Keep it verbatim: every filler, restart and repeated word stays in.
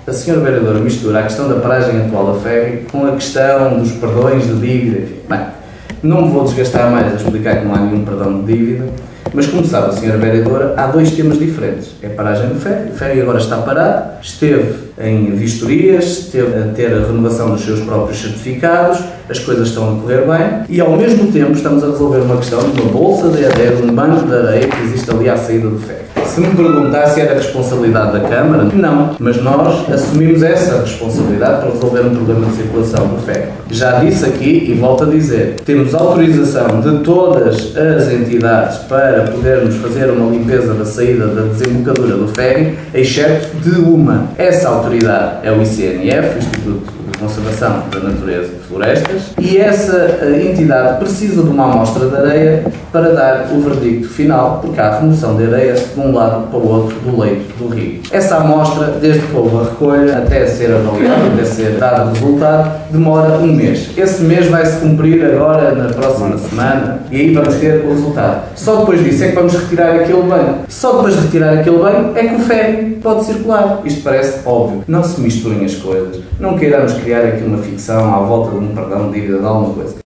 A senhora Vereadora mistura a questão da paragem atual da ferry com a questão dos perdões de dívida, enfim. Bem, não me vou desgastar mais a explicar que não há nenhum perdão de dívida, mas como sabe a senhora Vereadora, há dois temas diferentes. É a paragem do ferry, o ferry agora está parado, esteve em vistorias, esteve a ter a renovação dos seus próprios certificados, as coisas estão a correr bem e ao mesmo tempo estamos a resolver uma questão de uma bolsa de areia, de um banco de areia que existe ali à saída do ferry. Se me perguntar se era responsabilidade da Câmara, não, mas nós assumimos essa responsabilidade para resolver um problema de circulação do ferry. Já disse aqui e volto a dizer, temos autorização de todas as entidades para podermos fazer uma limpeza da saída da desembocadura do ferry, exceto de uma. Essa autoridade é o I C N F, o Instituto de Conservação da Natureza e Florestas, e essa entidade precisa de uma amostra de areia para dar o verdicto final, porque há remoção de areia de um lado para o outro do leito do rio. Essa amostra, desde que houve a recolha até ser avaliada, até ser dado o resultado, demora um mês. Esse mês vai se cumprir agora na próxima semana e aí vamos ter o resultado. Só depois disso é que vamos retirar aquele banho. Só depois de retirar aquele banho é que o ferry pode circular. Isto parece óbvio. Não se misturem as coisas. Não queiramos criar aqui uma ficção à volta de um perdão de dívida de alguma coisa.